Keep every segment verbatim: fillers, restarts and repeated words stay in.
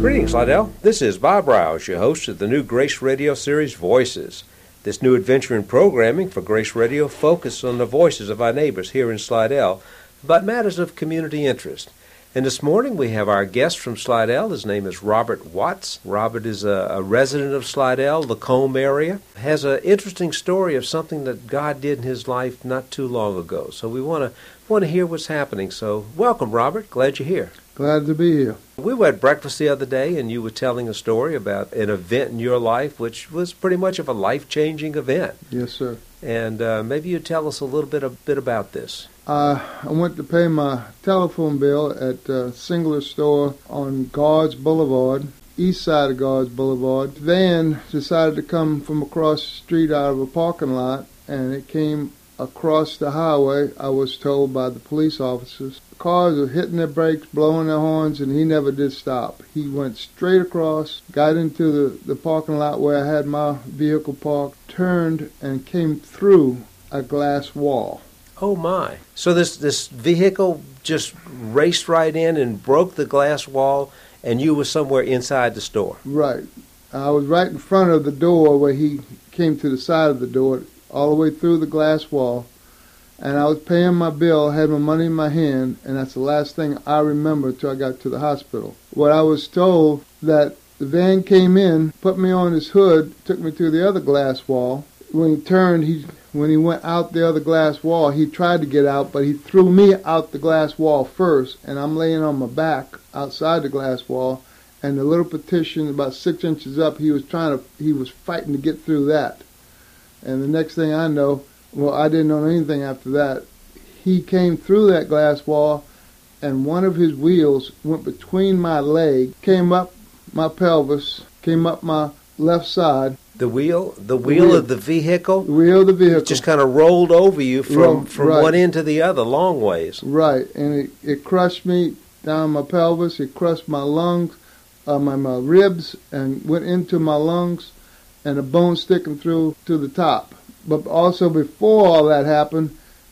Greetings, Slidell. This is Bob Rouse, your host of the new Grace Radio series, Voices. This new adventure in programming for Grace Radio focuses on the voices of our neighbors here in Slidell about matters of community interest. And this morning we have our guest from Slidell. His name is Robert Watts. Robert is a, a resident of Slidell, the Combe area. Has an interesting story of something that God did in his life not too long ago. So we want to want to hear what's happening. So welcome, Robert. Glad you're here. Glad to be here. We were at breakfast the other day, and you were telling a story about an event in your life which was pretty much of a life-changing event. Yes, sir. And uh, maybe you'd tell us a little bit, a bit about this. Uh, I went to pay my telephone bill at a Singler store on Guards Boulevard, east side of Guards Boulevard. Van decided to come from across the street out of a parking lot, and it came across the highway, I was told by the police officers. Cars were hitting their brakes, blowing their horns, and he never did stop. He went straight across, got into the, the parking lot where I had my vehicle parked, turned, and came through a glass wall. Oh, my. So this, this vehicle just raced right in and broke the glass wall, and you were somewhere inside the store. Right. I was right in front of the door where he came to the side of the door, all the way through the glass wall. And I was paying my bill, had my money in my hand, and that's the last thing I remember until I got to the hospital. What I was told, that the van came in, put me on his hood, took me to the other glass wall. When he turned, he when he went out the other glass wall, he tried to get out, but he threw me out the glass wall first, and I'm laying on my back outside the glass wall, and the little partition about six inches up, he was trying to, he was fighting to get through that. And the next thing I know, well, I didn't know anything after that. He came through that glass wall, and one of his wheels went between my leg, came up my pelvis, came up my left side. The wheel, the wheel, the wheel of the vehicle, the wheel of the vehicle, just kind of rolled over you from Ro- from right. one end to the other, long ways. Right, and it, it crushed me down my pelvis. It crushed my lungs, uh, my my ribs, and went into my lungs, and a bone sticking through to the top. But also before all that happened,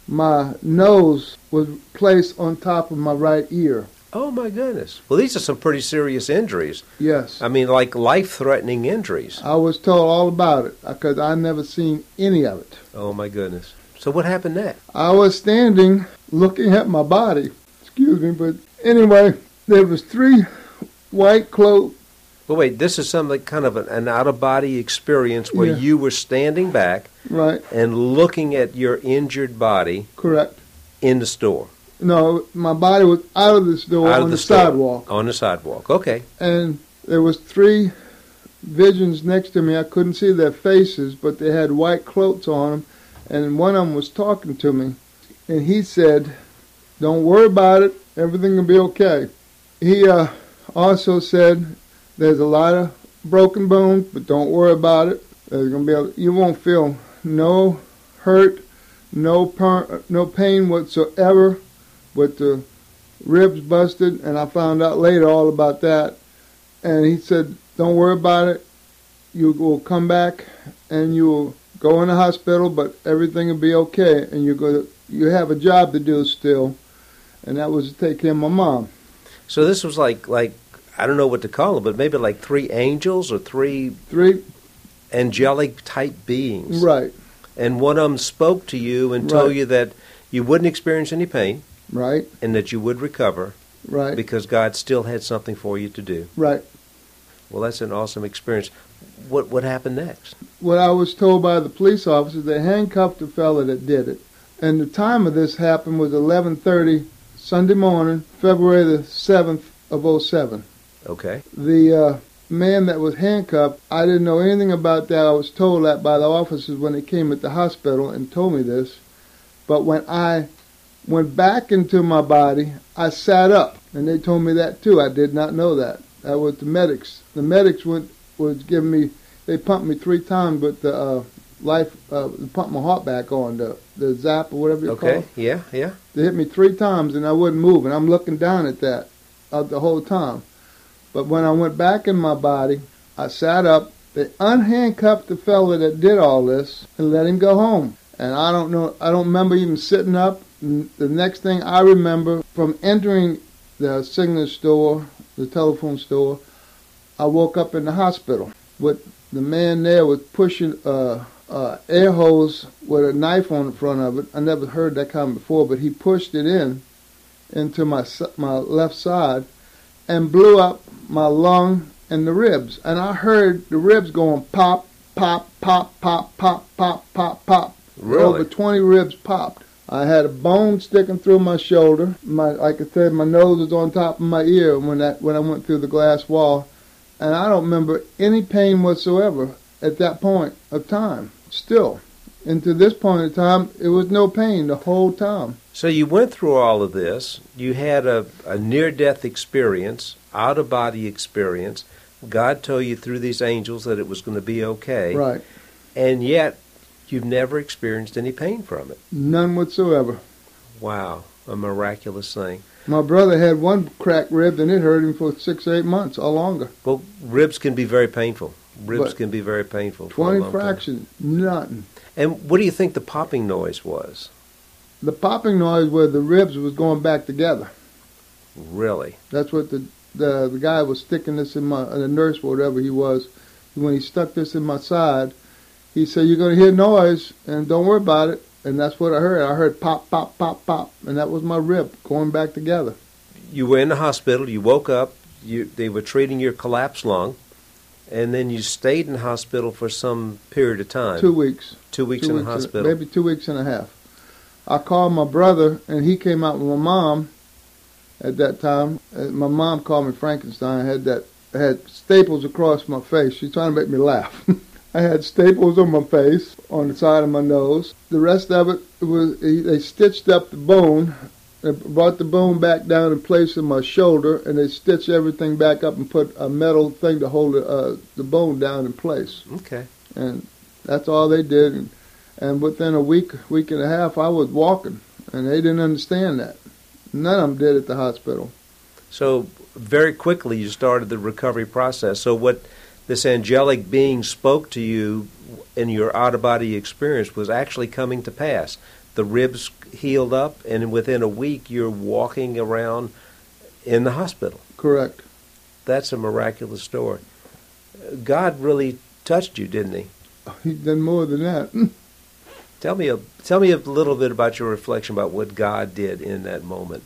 my nose was placed on top of my right ear. Oh, my goodness. Well, these are some pretty serious injuries. Yes. I mean, like life-threatening injuries. I was told all about it because I never seen any of it. Oh, my goodness. So what happened next? I was standing looking at my body. Excuse me, but anyway, there was three white cloaks. Well, wait, this is something kind of an, an out-of-body experience where Yeah. you were standing back Right. and looking at your injured body Correct. in the store. No, my body was out of the store Out on of the, the store. sidewalk. On the sidewalk, okay. And there was three visions next to me. I couldn't see their faces, but they had white cloaks on them, and one of them was talking to me. And he said, "Don't worry about it. Everything will be okay." He uh, also said, "There's a lot of broken bones, but don't worry about it. There's gonna be a, you won't feel no hurt, no per, no pain whatsoever, with the ribs busted." And I found out later all about that. And he said, "Don't worry about it. You will come back and you will go in the hospital, but everything will be okay. And you go, you have a job to do still." And that was to take care of my mom. So this was like like. I don't know what to call them, but maybe like three angels or three Three, angelic type beings. right, And one of them spoke to you and told Right. you that you wouldn't experience any pain right, and that you would recover right, because God still had something for you to do. right. Well, that's an awesome experience. What what happened next? What I was told by the police officers, they handcuffed the fella that did it. And the time of this happened was eleven thirty Sunday morning, February the seventh of oh seven. Okay. The uh, man that was handcuffed, I didn't know anything about that. I was told that by the officers when they came at the hospital and told me this. But when I went back into my body, I sat up, and they told me that too. I did not know that. That was the medics. The medics went was giving me. They pumped me three times with the uh, life. Uh, pumped my heart back on the the zap or whatever you call Okay. it. Yeah. Yeah. They hit me three times, and I wouldn't move. And I'm looking down at that uh, the whole time. But when I went back in my body, I sat up. They unhandcuffed the fella that did all this and let him go home. And I don't know, I don't remember even sitting up. The next thing I remember from entering the Signet store, the telephone store, I woke up in the hospital. With the man there was pushing a, a air hose with a knife on the front of it. I never heard that kind before, but he pushed it in into my my left side and blew up my lung and the ribs. And I heard the ribs going pop, pop, pop, pop, pop, pop, pop, pop. Really? Over twenty ribs popped. I had a bone sticking through my shoulder. My, like I said, my nose was on top of my ear when that when I went through the glass wall. And I don't remember any pain whatsoever at that point of time. Still, and to this point in time, it was no pain the whole time. So you went through all of this. You had a, a near-death experience, out-of-body experience. God told you through these angels that it was going to be okay. Right. And yet, you've never experienced any pain from it. None whatsoever. Wow, a miraculous thing. My brother had one cracked rib, and it hurt him for six, eight months or longer. Well, ribs can be very painful. Ribs But can be very painful. For a twenty long time. fractions, nothing. And what do you think the popping noise was? The popping noise where the ribs was going back together. Really? That's what the the, the guy was sticking this in my, the nurse, whatever he was, when he stuck this in my side, he said, "You're going to hear noise, and don't worry about it." And that's what I heard. I heard pop, pop, pop, pop, and that was my rib going back together. You were in the hospital. You woke up. You they were treating your collapsed lung, and then you stayed in the hospital for some period of time. Two weeks. Two weeks two in weeks the hospital. And, maybe two weeks and a half. I called my brother, and he came out with my mom at that time. Uh, My mom called me Frankenstein. I had that. I had staples across my face. She's trying to make me laugh. I had staples on my face, on the side of my nose. The rest of it was, they stitched up the bone, they brought the bone back down in place in my shoulder, and they stitched everything back up and put a metal thing to hold the, uh, the bone down in place. Okay. And that's all they did. And, and within a week, week and a half, I was walking, and they didn't understand that. None of them did at the hospital. So very quickly you started the recovery process. So what this angelic being spoke to you in your out-of-body experience was actually coming to pass. The ribs healed up, and within a week you're walking around in the hospital. Correct. That's a miraculous story. God really touched you, didn't he? He done more than that. Tell me a tell me a little bit about your reflection about what God did in that moment.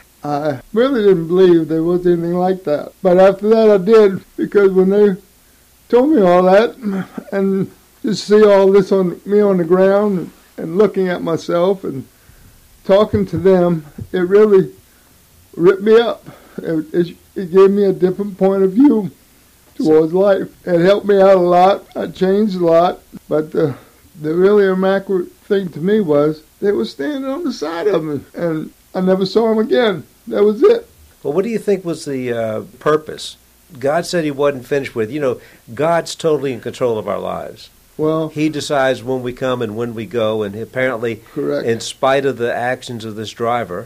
I really didn't believe there was anything like that. But after that I did, because when they told me all that, and just see all this on me on the ground, and, and looking at myself and talking to them, it really ripped me up. It, it, it gave me a different point of view towards life. It helped me out a lot. I changed a lot. But the, the really immaculate thing to me was they were standing on the side of me, and I never saw them again. That was it. Well, what do you think was the uh, purpose? God said he wasn't finished with. You know, God's totally in control of our lives. Well, He decides when we come and when we go, and apparently, correct. in spite of the actions of this driver,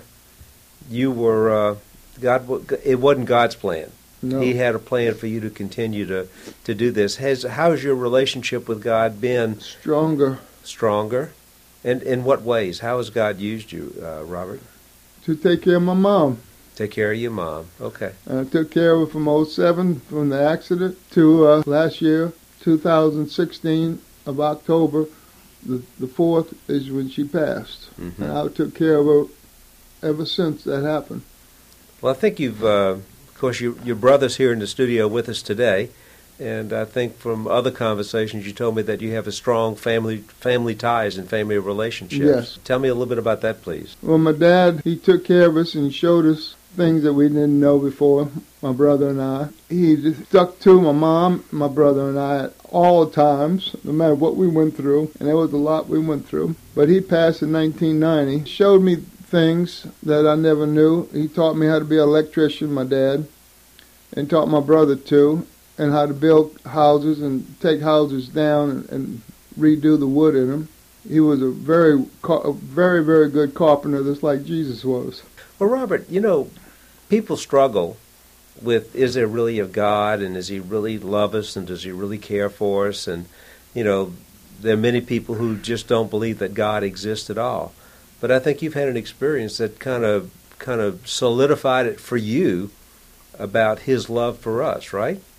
you were, uh, God. It wasn't God's plan. No. He had a plan for you to continue to, to do this. Has How's your relationship with God been Stronger. stronger? And in what ways? How has God used you, uh, Robert? To take care of my mom. Take care of your mom. Okay. I took care of her from oh seven, from the accident, to uh, last year, two thousand sixteen of October. The, the fourth is when she passed. Mm-hmm. And I took care of her ever since that happened. Well, I think you've, uh, of course, you, your brother's here in the studio with us today, and I think from other conversations you told me that you have a strong family family ties and family relationships. Yes. Tell me a little bit about that, please. Well, my dad, he took care of us and showed us things that we didn't know before, my brother and I. He just stuck to my mom, my brother and I at all times, no matter what we went through, and there was a lot we went through. But he passed in nineteen ninety, showed me things that I never knew. He taught me how to be an electrician, my dad, and taught my brother too, and how to build houses and take houses down and, and redo the wood in them. He was a very, a very, very good carpenter, just like Jesus was. Well, Robert, you know, people struggle with, is there really a God, and does he really love us, and does he really care for us? And, you know, there are many people who just don't believe that God exists at all. But I think you've had an experience that kind of kind of solidified it for you about his love for us, right?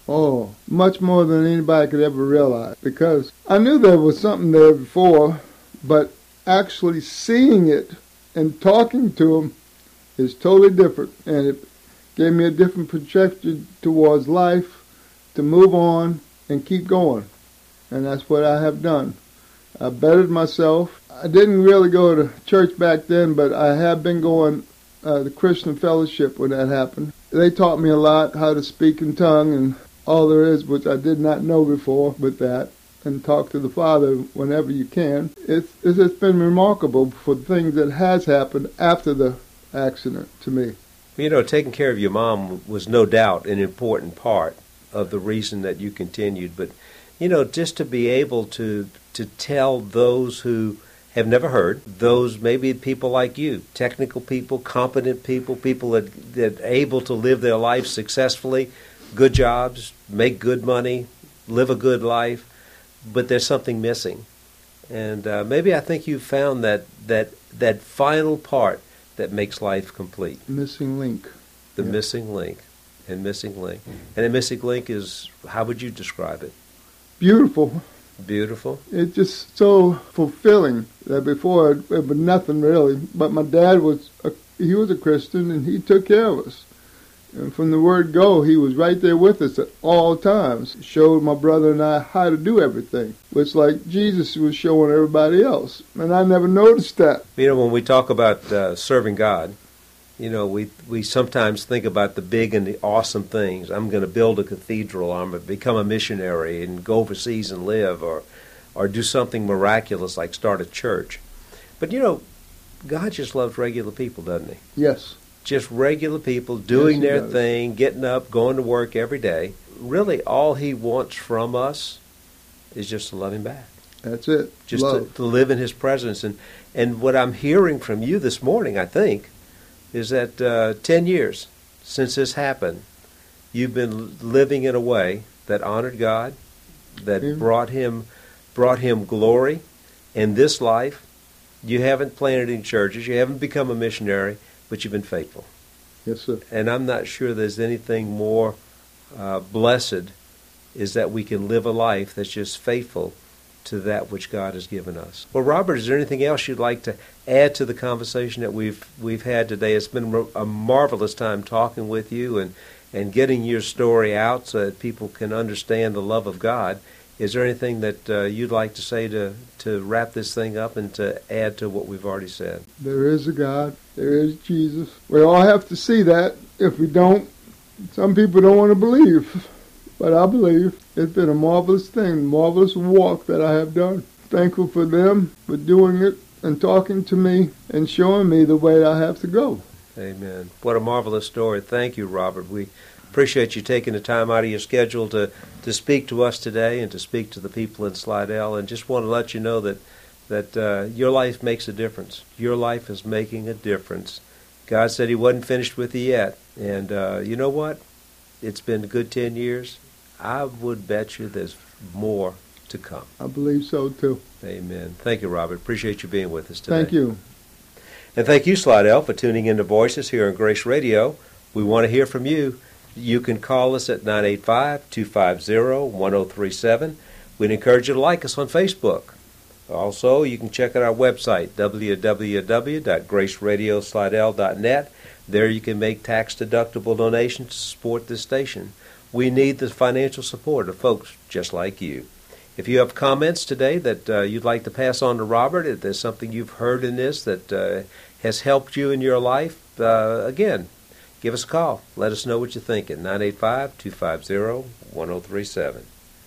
Oh, much more than anybody could ever realize. Because I knew there was something there before, but actually seeing it and talking to him is totally different. And it gave me a different perspective towards life, to move on and keep going. And that's what I have done. I bettered myself. I didn't really go to church back then, but I have been going uh, to Christian Fellowship when that happened. They taught me a lot, how to speak in tongue and all there is, which I did not know before with that, and talk to the Father whenever you can. It's, it's it's been remarkable for things that has happened after the accident to me. You know, taking care of your mom was no doubt an important part of the reason that you continued, but, you know, just to be able to to tell those who have never heard, those maybe people like you, technical people, competent people, people that, that are able to live their life successfully, good jobs, make good money, live a good life, but there's something missing. And uh, maybe I think you've found that, that that final part that makes life complete. Missing link. The yeah. missing link. And missing link. And a missing link is, how would you describe it? Beautiful. Beautiful. It's just so fulfilling that before it, it was nothing really. But my dad was, a, he was a Christian and he took care of us. And from the word go, he was right there with us at all times. Showed my brother and I how to do everything. It's like Jesus was showing everybody else. And I never noticed that. You know, when we talk about uh, serving God, you know, we we sometimes think about the big and the awesome things. I'm going to build a cathedral, I'm going to become a missionary and go overseas and live, or or do something miraculous like start a church. But, you know, God just loves regular people, doesn't he? Yes. Just regular people doing Yes, he their does. thing, getting up, going to work every day. Really, all he wants from us is just to love him back. That's it. Just to, Love. to live in his presence. And, and what I'm hearing from you this morning, I think, is that uh, ten years since this happened, you've been living in a way that honored God, that Yeah. brought him brought him glory in this life. You haven't planted any churches, you haven't become a missionary, but you've been faithful. Yes, sir. And I'm not sure there's anything more uh, blessed is that we can live a life that's just faithful to that which God has given us. Well, Robert, is there anything else you'd like to add to the conversation that we've we've had today? It's been a marvelous time talking with you and, and getting your story out so that people can understand the love of God. Is there anything that uh, you'd like to say to, to wrap this thing up and to add to what we've already said? There is a God. There is Jesus. We all have to see that. If we don't, some people don't want to believe. But I believe. It's been a marvelous thing, marvelous walk that I have done. Thankful for them for doing it and talking to me and showing me the way I have to go. Amen. What a marvelous story. Thank you, Robert. We appreciate you taking the time out of your schedule to, to speak to us today and to speak to the people in Slidell. And just want to let you know that, that uh, your life makes a difference. Your life is making a difference. God said he wasn't finished with you yet. And uh, you know what? It's been a good ten years. I would bet you there's more to come. I believe so, too. Amen. Thank you, Robert. Appreciate you being with us today. Thank you. And thank you, Slidell, for tuning into Voices here on Grace Radio. We want to hear from you. You can call us at nine eight five, two five zero, one zero three seven. We'd encourage you to like us on Facebook. Also, you can check out our website, w w w dot grace radio slidell dot net. There you can make tax-deductible donations to support this station. We need the financial support of folks just like you. If you have comments today that uh, you'd like to pass on to Robert, if there's something you've heard in this that uh, has helped you in your life, uh, again, give us a call. Let us know what you think at nine eight five, two five zero, one zero three seven.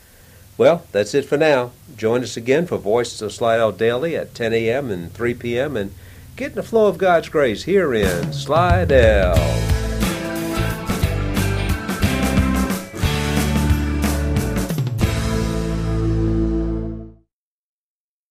Well, that's it for now. Join us again for Voices of Slidell Daily at ten a.m. and three p.m. and get in the flow of God's grace here in Slidell.